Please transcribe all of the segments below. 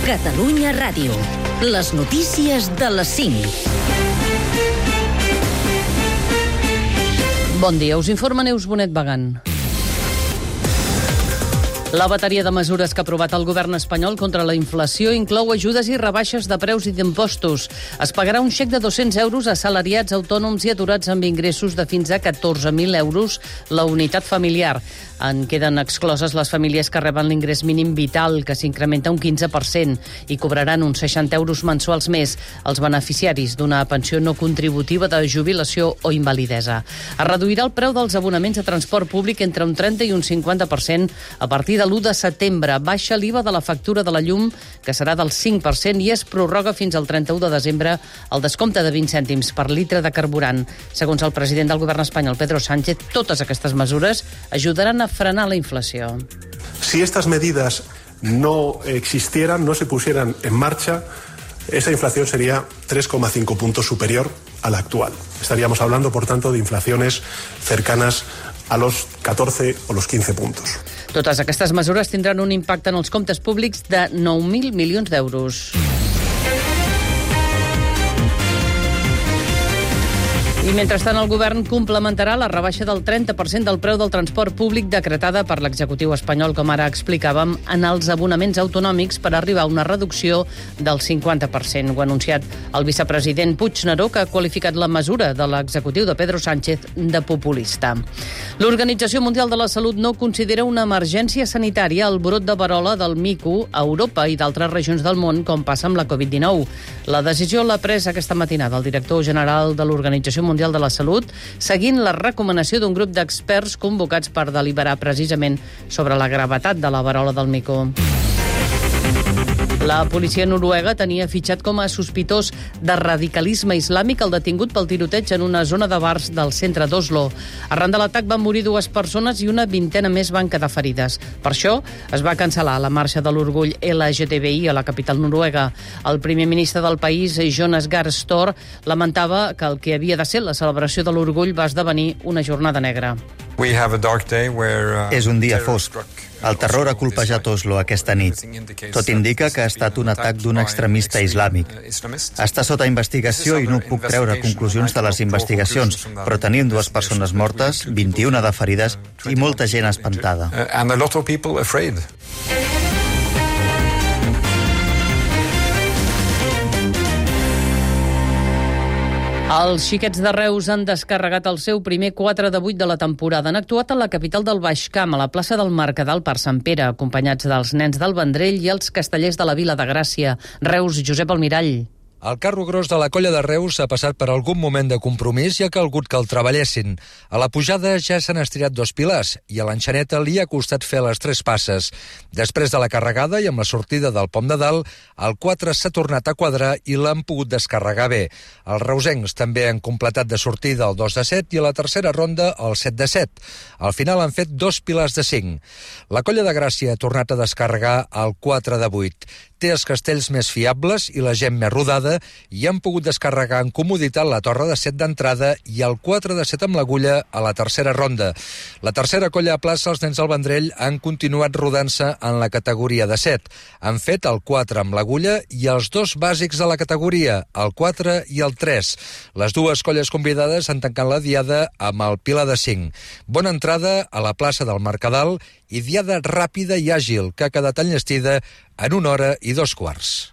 Catalunya Ràdio. Les notícies de les 5. Bon dia, us informa Neus Bonet Bagant. La bateria de mesures que ha aprovat el govern espanyol contra la inflació inclou ajudes i rebaixes de preus i d'impostos. Es pagarà un xec de 200 euros a assalariats, autònoms i aturats amb ingressos de fins a 14.000 euros la unitat familiar. En queden excloses les famílies que reben l'ingrés mínim vital, que s'incrementa un 15%, i cobraran uns 60 euros mensuals més els beneficiaris d'una pensió no contributiva de jubilació o invalidesa. Es reduirà el preu dels abonaments de transport públic entre un 30 i un 50% a partir de l'1 de setembre. Baixa l'IVA de la factura de la llum, que serà del 5%, i es prorroga fins al 31 de desembre el descompte de 20 cèntims per litre de carburant. Segons el president del govern espanyol, Pedro Sánchez, totes aquestes mesures ajudaran a frenar la inflació. Si estas medidas no existieran, no se pusieran en marcha, esa inflación sería 3,5 puntos superior a la actual. Estaríamos hablando, por tanto, de inflaciones cercanas a los 14 o los 15 puntos. Totes aquestes mesures tindran un impacte en els comptes públics de 9.000 milions d'euros. I mentrestant, el govern complementarà la rebaixa del 30% del preu del transport públic decretada per l'executiu espanyol, com ara explicàvem, en els abonaments autonòmics per arribar a una reducció del 50%. Ho ha anunciat el vicepresident Puigneró, que ha qualificat la mesura de l'executiu de Pedro Sánchez de populista. L'Organització Mundial de la Salut no considera una emergència sanitària el brot de verola del mico a Europa i d'altres regions del món, com passa amb la Covid-19. La decisió l'ha pres aquesta matinada el director general de l'Organització Mundial de la Salut, seguint la recomanació d'un grup d'experts convocats per deliberar precisament sobre la gravetat de la verola del mico. La policia noruega tenia fitxat com a sospitós de radicalisme islàmic el detingut pel tiroteig en una zona de bars del centre d'Oslo. Arran de l'atac van morir 2 persones i una vintena més van quedar ferides. Per això es va cancel·lar la marxa de l'orgull LGTBI a la capital noruega. El primer ministre del país, Jonas Gahr Støre, lamentava que el que havia de ser la celebració de l'orgull va esdevenir una jornada negra. És un dia fosc. El terror ha colpejat Oslo aquesta nit. Tot indica que ha estat un atac d'un extremista islàmic. Està sota investigació i no puc treure conclusions de les investigacions, però tenim 2 persones mortes, 21 de ferides i molta gent espantada. Els xiquets de Reus han descarregat el seu primer 4 de 8 de la temporada. Han actuat a la capital del Baix Camp, a la plaça del Mercadal per Sant Pere, acompanyats dels nens del Vendrell i els castellers de la Vila de Gràcia. Reus, Josep Almirall. El carro gros de la colla de Reus ha passat per algun moment de compromís i ha calgut que el treballessin. A la pujada ja s'han estirat 2 pilars i a l'enxaneta li ha costat fer les 3 passes. Després de la carregada i amb la sortida del pom de dalt, el 4 s'ha tornat a quadrar i l'han pogut descarregar bé. Els reusencs també han completat de sortida el 2 de 7 i a la tercera ronda el 7 de 7. Al final han fet 2 pilars de 5. La colla de Gràcia ha tornat a descarregar el 4 de 8. Té els castells més fiables i la gent més rodada i han pogut descarregar en comoditat la torre de 7 d'entrada i el 4 de 7 amb l'agulla a la tercera ronda. La tercera colla a plaça, els nens del Vendrell, han continuat rodant-se en la categoria de 7. Han fet el 4 amb l'agulla i els 2 bàsics de la categoria, el 4 i el 3. Les 2 colles convidades han tancat la diada amb el pilar de 5. Bona entrada a la plaça del Mercadal i diada ràpida i àgil que ha quedat enllestida en 1 hora i 2 quarts.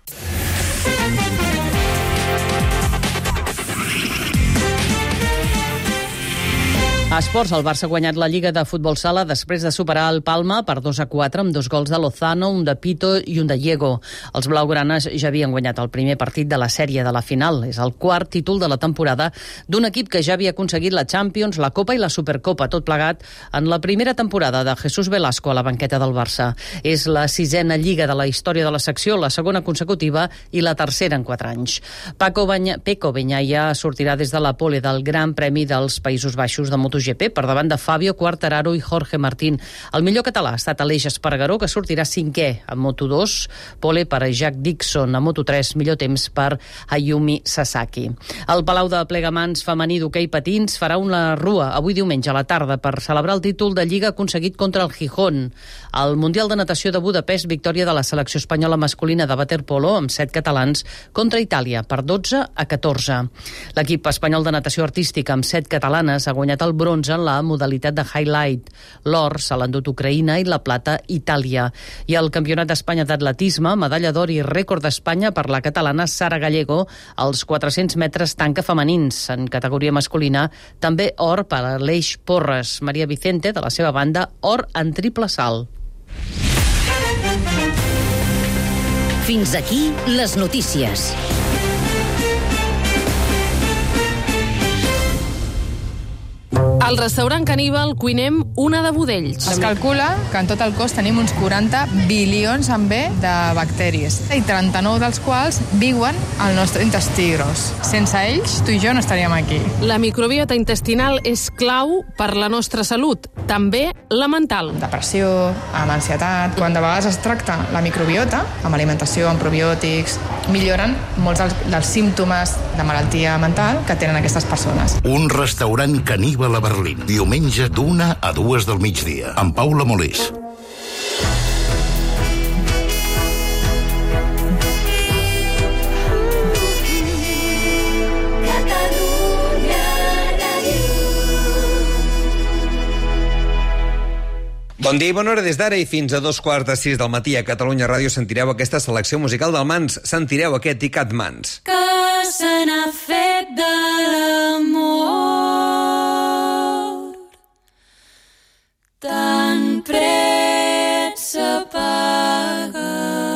A esports, el Barça ha guanyat la Lliga de Futbol Sala després de superar el Palma per 2-4 amb 2 gols de Lozano, un de Pito i un de Diego. Els blaugranes ja havien guanyat el primer partit de la sèrie de la final. És el 4 títol de la temporada d'un equip que ja havia aconseguit la Champions, la Copa i la Supercopa, tot plegat en la primera temporada de Jesús Velasco a la banqueta del Barça. És la 6a Lliga de la història de la secció, la segona consecutiva i la tercera en 4 anys. Pecco Bagnaia sortirà des de la pole del Gran Premi dels Països Baixos de MotoGP MotoGP, per davant de Fabio Quartararo i Jorge Martín. El millor català ha estat Aleix Espargaró, que sortirà 5è a Moto2, pole per a Jack Dixon, a Moto3, millor temps per Ayumi Sasaki. El Palau de Plegamans femení d'hoquei patins farà una rua avui diumenge a la tarda per celebrar el títol de Lliga aconseguit contra el Gijón. Al Mundial de Natació de Budapest, victòria de la selecció espanyola masculina de waterpolo amb 7 catalans contra Itàlia per 12-14. L'equip espanyol de natació artística amb 7 catalanes ha guanyat el bronze en la modalitat de highlight. L'or se l'ha endut Ucraïna i la plata Itàlia. I al Campionat d'Espanya d'atletisme, medalla d'or i rècord d'Espanya per la catalana Sara Gallego als 400 metres tanca femenins. En categoria masculina, també or per a Aleix Porres. Maria Vicente, de la seva banda, or en triple salt. Fins aquí les notícies. Al restaurant Caníbal cuinem una de budells. Es calcula que en tot el cos tenim uns 40 bilions amb B de bacteris i 39 dels quals viuen al nostre intestí gros. Sense ells, tu i jo no estaríem aquí. La microbiota intestinal és clau per la nostra salut, també la mental. Depressió, amb ansietat... Quan de vegades es tracta la microbiota, amb alimentació, amb probiòtics, milloren molts dels símptomes de malaltia mental que tenen aquestes persones. Un restaurant caníbal a Berlín. Diumenge d'1 a 2 del migdia. Amb Paula Molés. Bon dia i bona hora. Des d'ara i fins a 5:15 del matí a Catalunya Ràdio sentireu aquesta selecció musical del Mans. Sentireu aquest Icat Mans. Que se n'ha fet de l'amor tan pret s'apaga.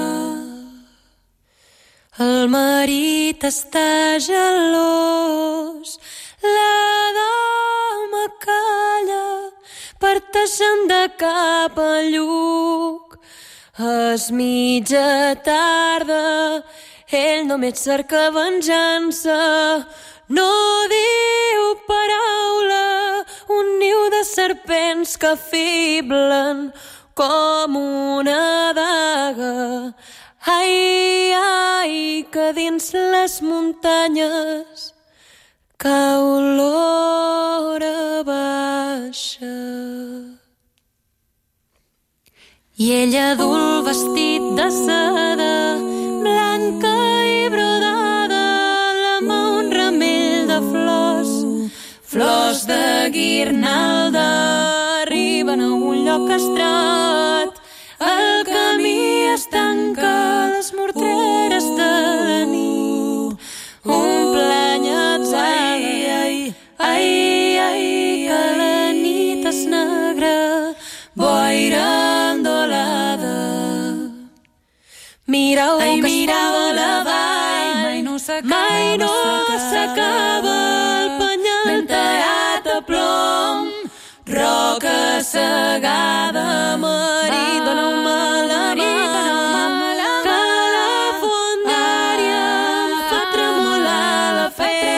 El marit està gelós, la dama calla, parteixen de cap a lluc. És mitja tarda, ell només cerca venjança, no diu paraula, un niu de serpents que fiblen com una daga. Ai, ai, que dins les muntanyes cau l'hora baixa. I ella du el vestit de seda, blanca i brodada, la mà un ramell de flors, flors de guirnalda, arriben a un lloc estret, el camí es tanca, les morteres de la nit, un plany atzada, ai, ai, que la nit és negra, boira endolada. Mireu que mireu la vall, mai no s'acaba el penyal tallat a plom, roca segada, marit, doneu-me la mà, que la fondària em fa tremolar la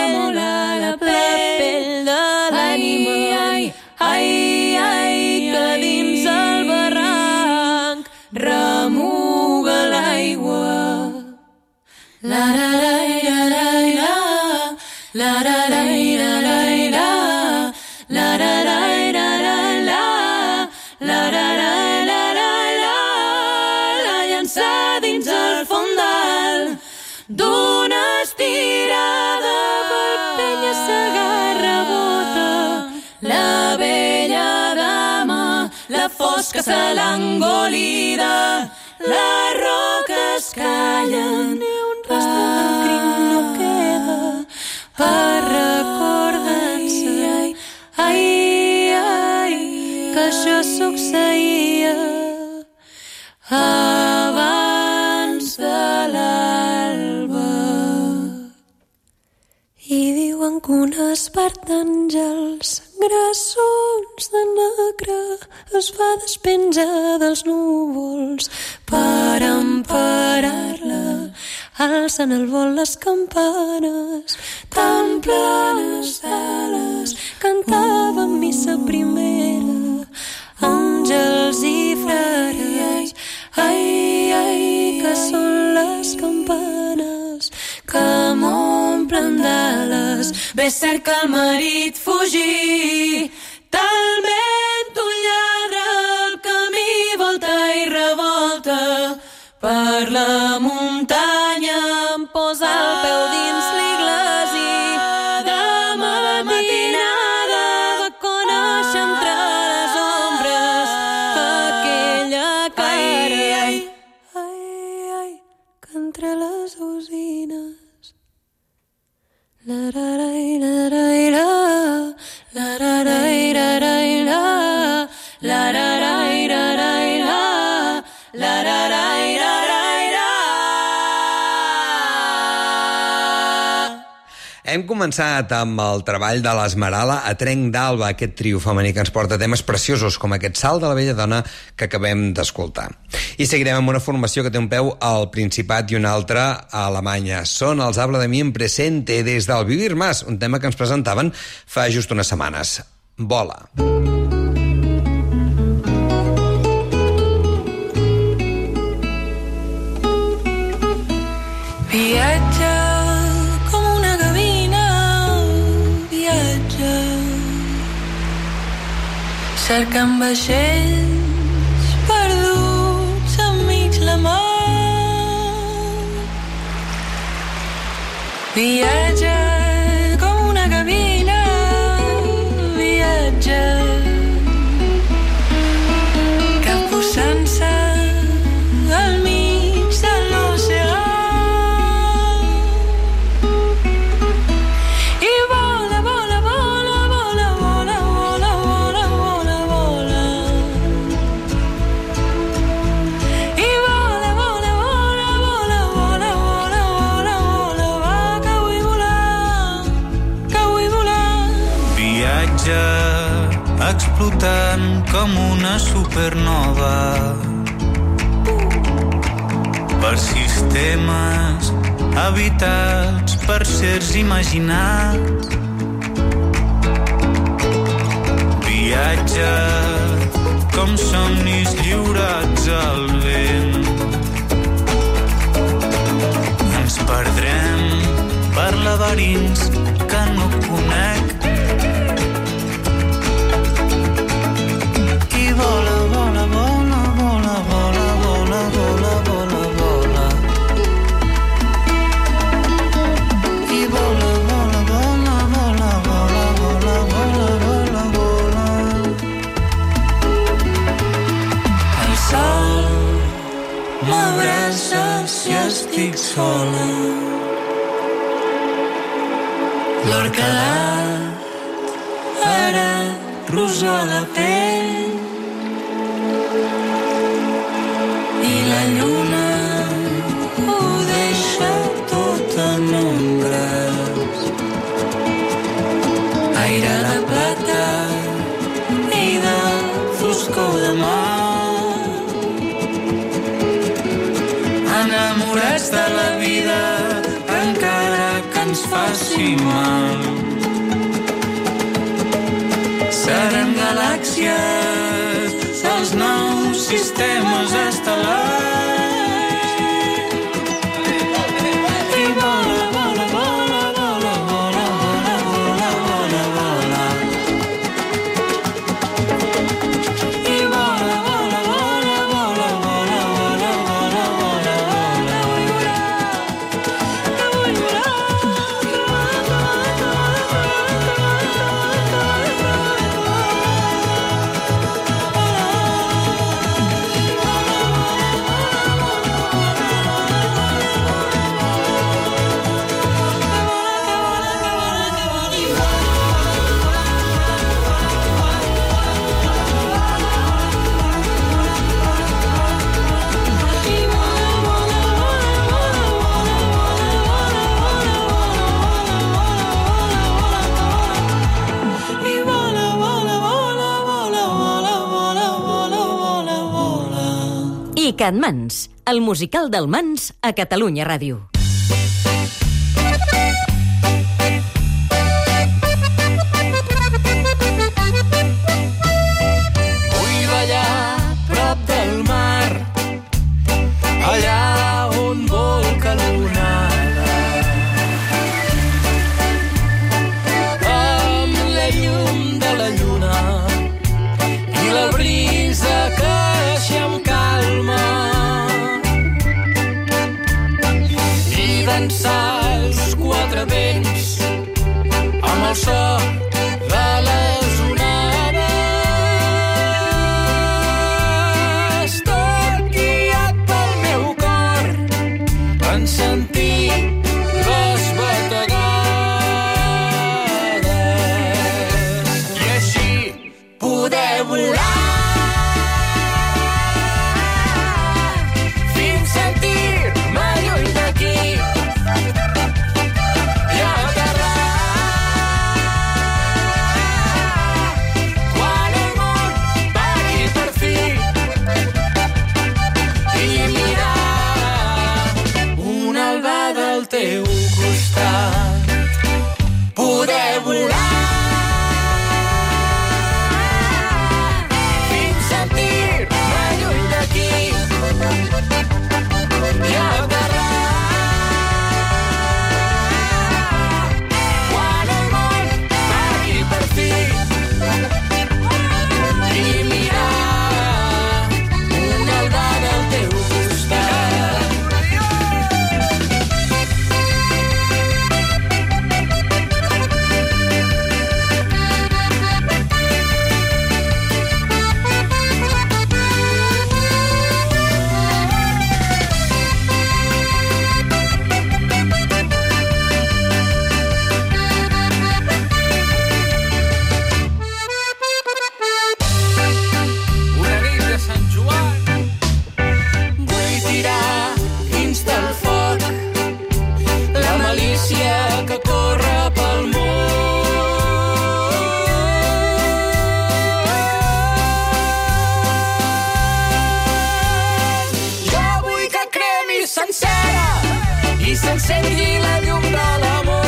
pell de l'ànima. Ai, ai, que dins el barranc remuga l'aigua. La la la la la la, la la la la la la, la la la la la la, la la la la la la, la llança dins el fondal d'una estirada per penya s'agarra bota. La vella dama, la fosca se l'ha engolida, les roques callen, ni un rastre del crim no queda per recordar-se. Ai, ai, que això succeïa abans de l'alba. I diuen que un espart d'àngels grassons de negre es va despenjar dels núvols per emparar-la. alcen al vol les campanes, tan planes d'ales, cantaven missa primera, àngels i frares, ai, ai, que són les campanes que m'omplen d'ales. Ves cerca el marit fugir, talment un lladre el camí volta i revolta, per la muntanya em posa el peu dins l'iglesi, de matinada va conèixer entre les ombres aquella cara, ai, ai, ai, que entre les usines la-ra-rai, la-rai-ra, la-ra-rai, la-rai-ra, la-ra-rai, la-rai-ra, la-ra-rai, la-rai-ra. Hem començat amb el treball de l'Esmerala a Trenc d'Alba, aquest trio femení que ens porta temes preciosos com aquest Salt de la vella dona que acabem d'escoltar. I seguirem amb una formació que té un peu al Principat i una altra a Alemanya. Són els Habla de mi en presente des del Vivir Más, un tema que ens presentaven fa just unes setmanes. Vola. Viatja com una gavina, viatja, cercant vaixells perduts enmig la mar. Viatja com una gavina, viatja, capbussant-se al mig de l'oceà. I vola, vola, vola, vola, vola, vola, vola, vola, vola. I vola, vola, vola, vola, vola, vola, vola, vola, va, que vull volar, que vull volar. Viatja explotant com una supernova per sistemes habitats per sers imaginats. Viatja com somnis lliurats al vent. Ens perdrem per laberints que no conec. I vola, vola, vola, vola, vola, vola, vola, vola, vola. I vola, vola, vola, vola, vola, vola, vola, vola, vola. El sol m'abraça si estic sola. L'or calat ara rosa la pell i la lluna ho deixa tot en ombres. Aire de plata i de foscor de mar, enamorats de la vida encara que ens faci mal. Serem galàxies dels nous sistemes estel·lars. I vola, vola, vola, vola, vola, vola, vola, vola, vola. I vola, vola, vola, vola, vola, vola, vola, vola, vola. Vull volar, que vull volar. Can Mans, el musical del Mans a Catalunya Ràdio. teu costat. Poder volar fins sentir-me lluny d'aquí i aterrar quan el món pari per fi i mirar una albada al teu costat. Una nit de Sant Joan vull tirar dins del foc la malícia que corre pel món. Jo vull que cremi sencera i s'encengui la llum de l'amor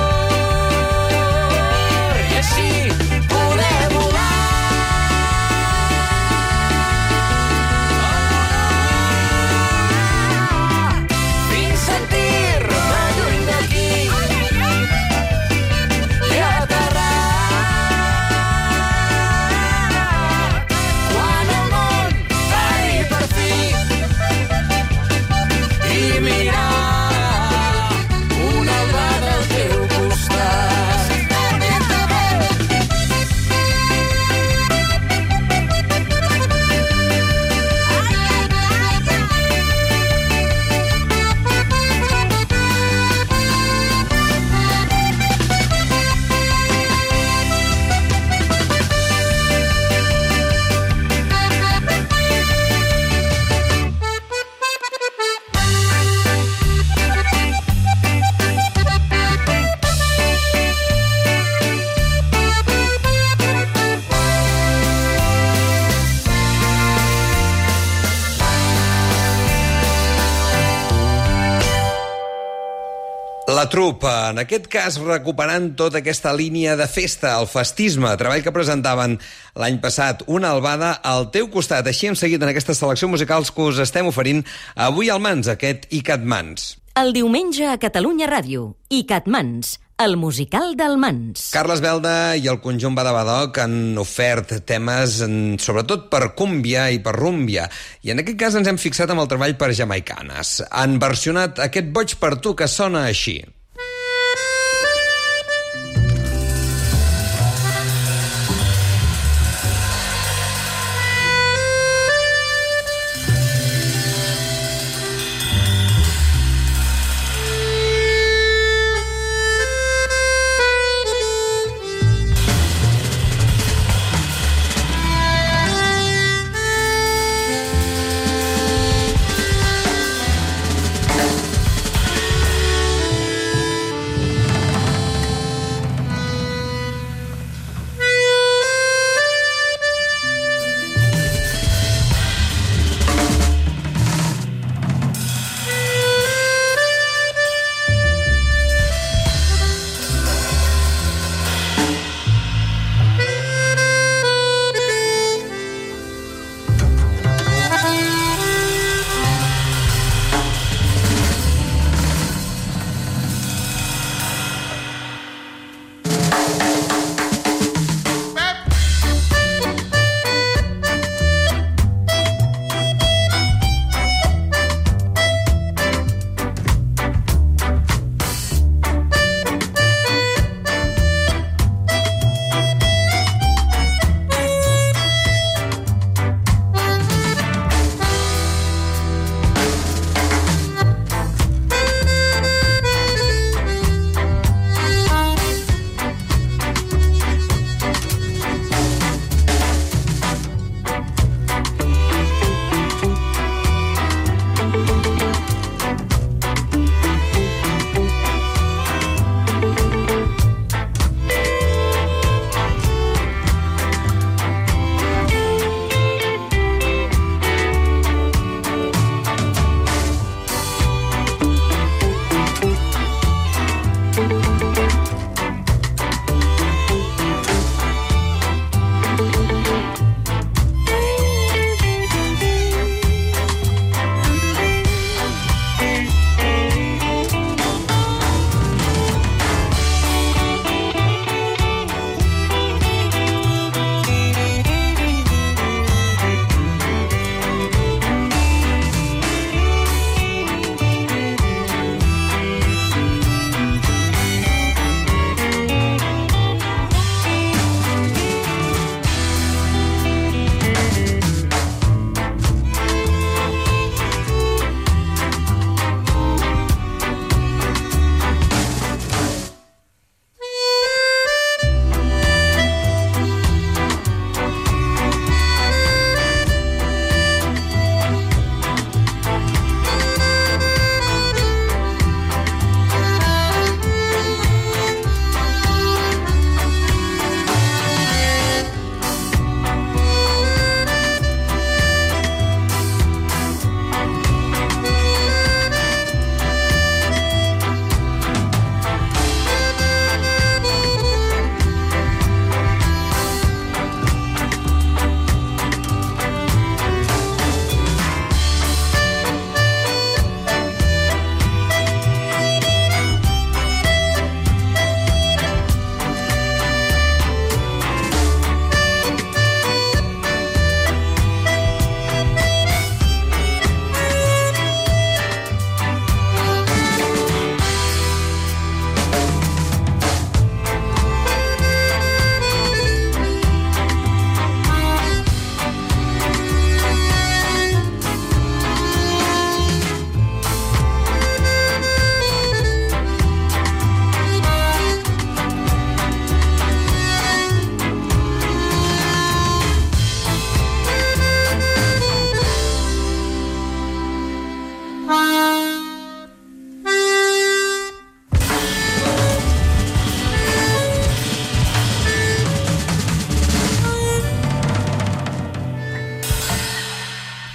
i així poder volar fins sentir-me lluny d'aquí i aterrar quan el món pari per fi i mirar una albada al teu costat. La Troupe, en aquest cas recuperant tota aquesta línia de festa, el festisme, treball que presentaven l'any passat, una albada al teu costat. Així hem seguit en aquesta selecció musicals que us estem oferint avui al Mans, aquest ICAT Mans. El diumenge a Catalunya Ràdio, ICAT Mans, el musical del Mans. Carles Belda i el conjunt Badabadoc han ofert temes sobretot per cúmbia i per rúmbia, i en aquest cas ens hem fixat amb el treball per jamaicanes. Han versionat aquest Boig per tu, que sona així.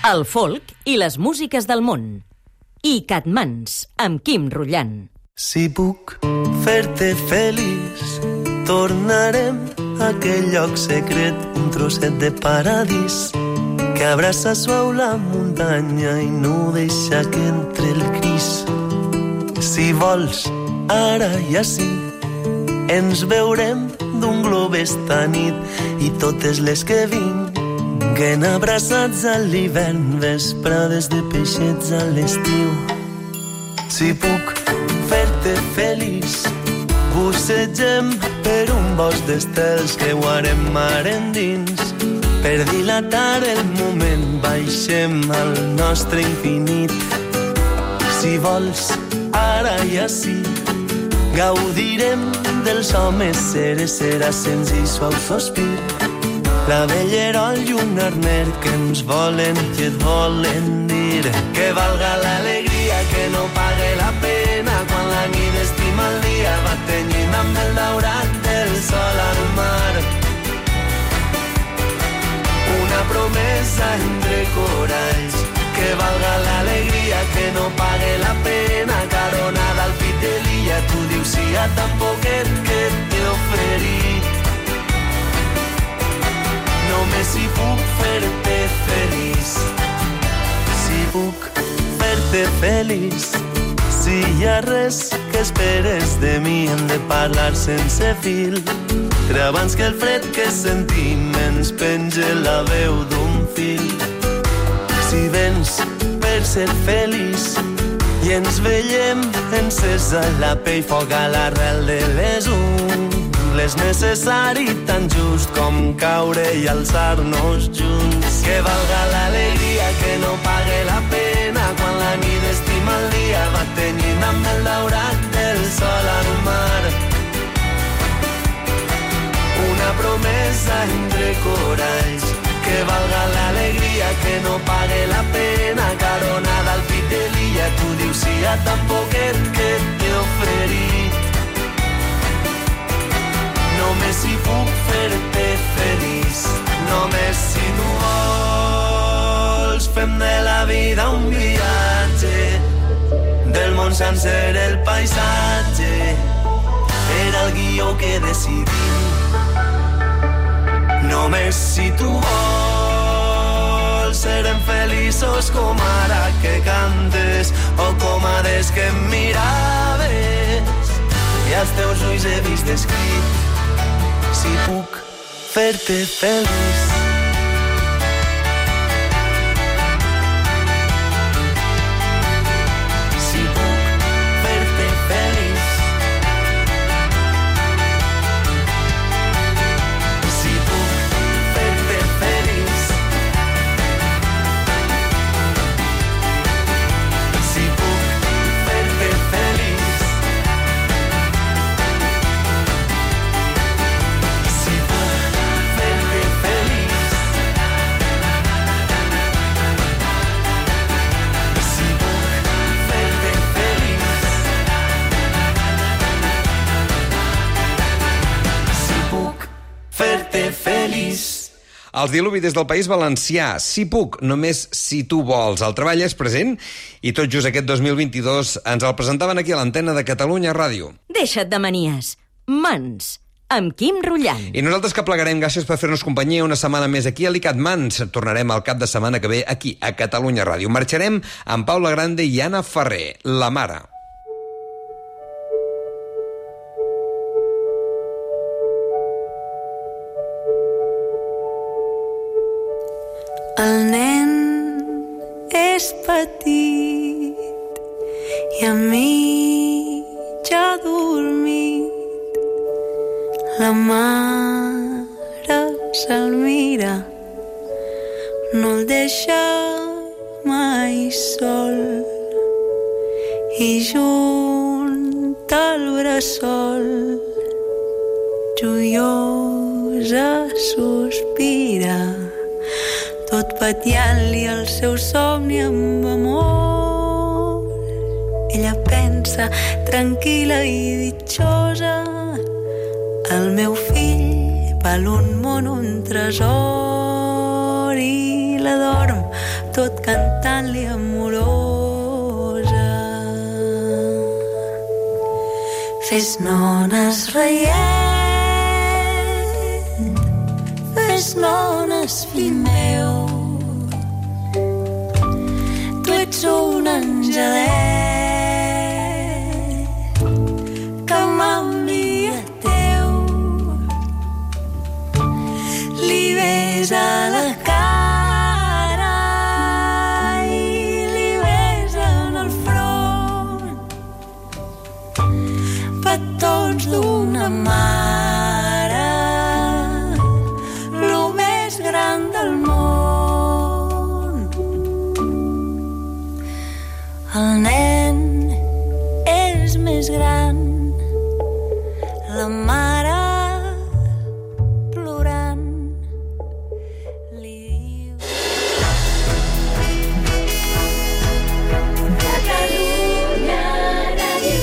El folk i les músiques del món. I Catmans, amb Quim Rullant. Si puc fer-te feliç, tornarem a aquell lloc secret, un trosset de paradís que abraça suau la muntanya i no deixa que entre el gris. Si vols, ara i ací, ens veurem d'un glob esta nit i totes les que vinguen abraçats a l'hivern, vesprades de peixets a l'estiu. Si puc fer-te feliç, bussegem per un bosc d'estels, creuarem mar endins, per dilatar el moment baixem al nostre infinit. Si vols, ara i ací, gaudirem dels homes, serà senzill suau sospir, la vellerol i un arner que ens volen i et volen dir que valga l'alegria, que no pague la pena quan la nit estima el dia, va tenyint amb el daurat del sol al mar. Una promesa entre coralls, que valga l'alegria, que no pague la pena, caronada al pit de l'illa, tu dius sí a tan poquet que t'he oferit. Només si puc fer-te feliç, si puc fer-te feliç, si hi ha res que esperes de mi, hem de parlar sense fil, però abans que el fred que sentim ens penge la veu d'un fil. Si vens per ser feliç i ens veiem encesa la pell, foc a l'arrel de les ungles, necessari tan just com caure i alçar-nos junts. Que valga l'alegria, que no pague la pena quan la nit estima el dia, va tenyint amb el daurat del sol al mar. Una promesa entre coralls, que valga l'alegria, que no pague la pena, caronada al pit de l'illa, tu dius sí a tan poquet que t'he oferit. Només si puc fer-te feliç, només si tu vols, fem de la vida un viatge, del món sencer el paisatge, era el guió que decidim. Només si tu vols, serem feliços com ara que cantes, o com a des que em miraves, i als teus ulls he vist escrit, si puc fer-te feliç. Si puc fer-te feliç. Si puc fer-te feliç. Si puc fer-te feliç. Els diluvi des del País Valencià. Si puc, només si tu vols. El treball és present i tot just aquest 2022 ens el presentaven aquí a l'antena de Catalunya Ràdio. Deixa't de manies. Mans, amb Quim Rullant. I nosaltres que plegarem, gràcies per fer-nos companyia una setmana més aquí a l'ICAT Mans. Tornarem al cap de setmana que ve aquí a Catalunya Ràdio. Marxarem amb Paula Grande i Anna Ferrer, La Mare. El nen és petit i a mi ja dormit. La mare se'l mira, no el deixa mai sol i junt al bressol joiosa sospira, tot patiant-li el seu somni amb amor. Ella pensa, tranquil·la i ditxosa, el meu fill val un món, un tresor, i la dorm tot cantant-li amorosa. Fes nones reiet, fes nones fill meu, tu ets un angelet que m'envia teu. Li besa la cara i li besa en el front, petons d'una mare, lo més gran del món. El nen és més gran, la mare plorant li diu: Catalunya Ràdio.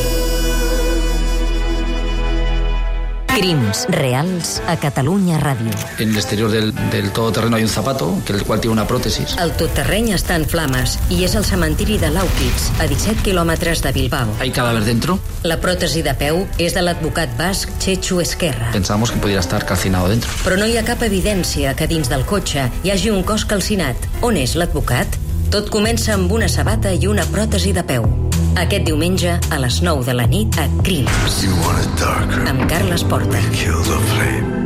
Crims reals a Catalunya Ràdio. En el exterior del todoterreno hay un zapato, que el cual tiene una prótesis. El totterreny està en flames i és el cementiri de Laukitz, a 17 quilòmetres de Bilbao. ¿Hay cadáver dentro? La pròtesi de peu és de l'advocat basc Txetxu Esquerra. Pensábamos que pudiera estar calcinado dentro. Però no hi ha cap evidència que dins del cotxe hi hagi un cos calcinat. On és l'advocat? Tot comença amb una sabata i una pròtesi de peu. Aquest diumenge, a les 9 de la nit, a Crims. Amb Carles Porta.